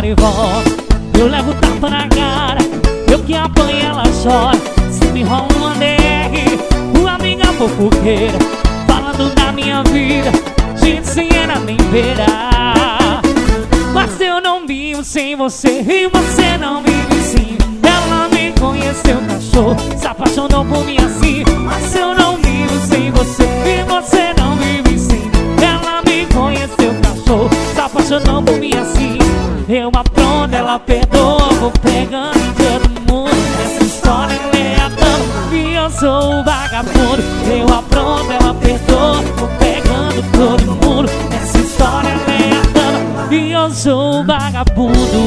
e volta. Eu levo tapa na cara, eu que apanho ela chora. Se me rola uma DR, uma amiga fofoqueira, falando da minha vida, gente sem era nem verá. Mas eu não vivo sem você e você não vive sim. Ela me conheceu, cachorro, se apaixonou por mim assim. Mas eu não vivo sem você e você não vive sim. Ela me conheceu, cachorro, se apaixonou por mim assim. Eu apronto, ela perdoa, vou pegando todo mundo. Essa história é a dama e eu sou o vagabundo. Eu apronto, ela perdoa, vou pegando todo mundo. Essa história é a dama e eu sou o vagabundo.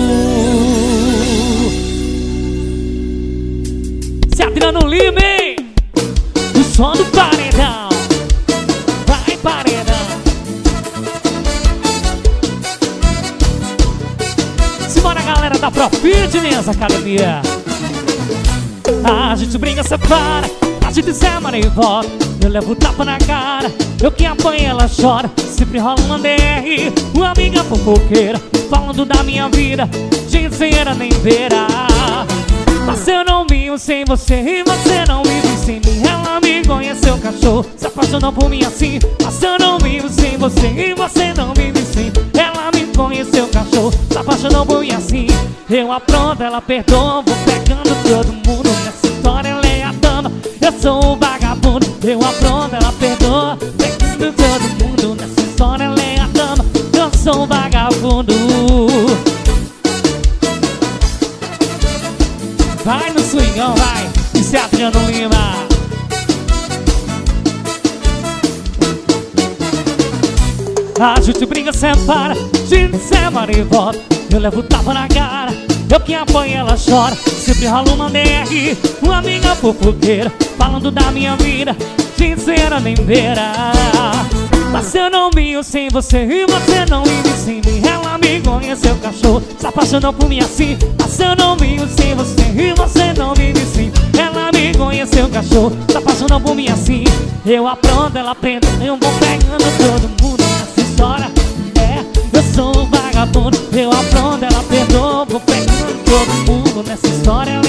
Se atira no livro, hein? O som do paredão. Vai, paredão. Simbora, galera da Profitness Academia. A gente briga, separa, a gente semana e volta. Eu levo tapa na cara, eu que apanho ela chora. Sempre rola uma DR, uma amiga fofoqueira, falando da minha vida, gente sem era nem verá. Mas eu não vivo sem você e você não vive sem mim. Ela me conheceu, cachorro, se apaixonou por mim assim. Mas eu não vivo sem você e você não vive sem. Ela me conheceu, cachorro, se apaixonou por mim assim. Eu apronto, ela perdoa, vou pegando todo mundo. Nessa história ela é a dama, eu sou o vagabundo. Eu apronto, ela perdoa, pegando todo mundo. Nessa história ela é a dama, eu sou o vagabundo. Vai no swingão, vai, e se Adriano Lima. A gente briga, separa, a gente semana e volta. Eu levo tapa na cara, eu que apanho ela chora. Sempre rola uma DR, uma amiga fofoqueira, falando da minha vida, gente sem era nem verá. Mas eu não vivo sem você e você não vive sem mim. Ela me conheceu, cachorro, se apaixonou por mim assim. Mas eu não vivo sem você e você não vive sem. Ela me conheceu, cachorro, se apaixonou por mim assim. Eu apronto, ela aprende, eu vou pegando todo mundo. Nessa história, eu sou o vagabundo. Eu apronto, ela perdoa, vou pegando todo mundo. Nessa história